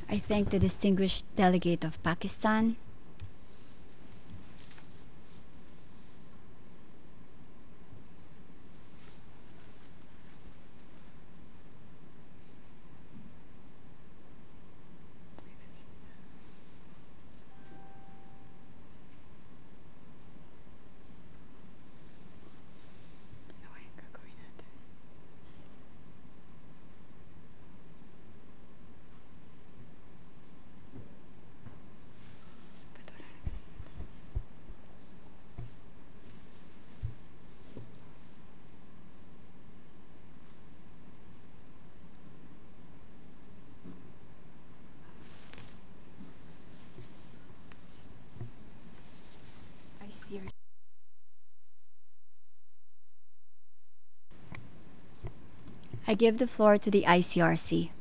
I thank the distinguished delegate of Pakistan. Ano kayang gagawin natin? Ba't wala nagsasalita? ICR. I give the floor to the ICRC.